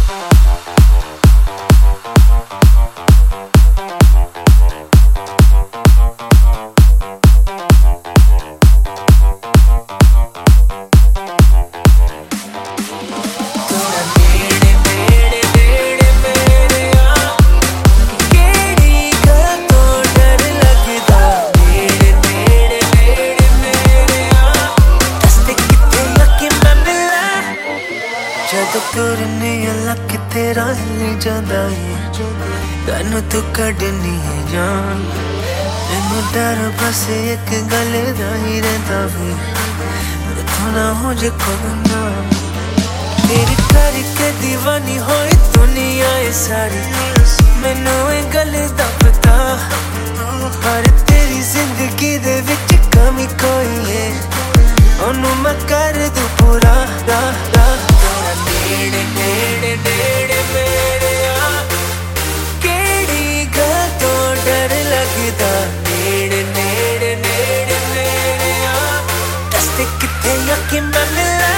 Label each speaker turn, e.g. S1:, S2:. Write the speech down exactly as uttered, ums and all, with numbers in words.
S1: तुरने अलग तेरा हिल जांदा है तैनू तू कढनी है जान मैनू डर बस एक गल दा ही रहिंदा वे मेरे ना हो जे खोना तेरी करके दीवानी होई दुनिया है सारी मैनू ए गल दा पता पर तेरी जिंदगी दे विच कमी कोई है ओनू मैं कर दूं पूरा दा दा नेड़े नेड़े नेड़े मेरे आ केड़ी गल तो डर लगदा नेड़े नेड़े नेड़े मेरे आ दस ते किथे यकीन मैं मिला